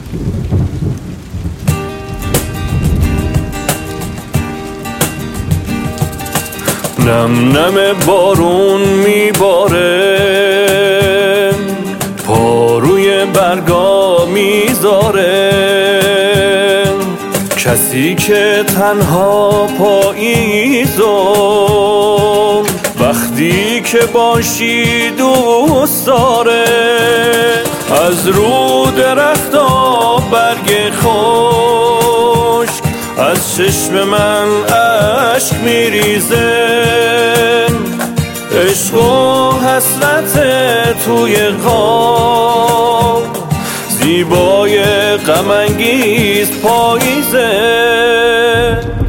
نم نم بارون میباره، پا روی برگا میذاره، کسی که تنها پاییزو وقتی که باشی دوست داره. از رو درختا برگ خشک، از چشم من اشک میریزه، عشق و حسرت توی خواب، زیبای غم انگیز پاییزه.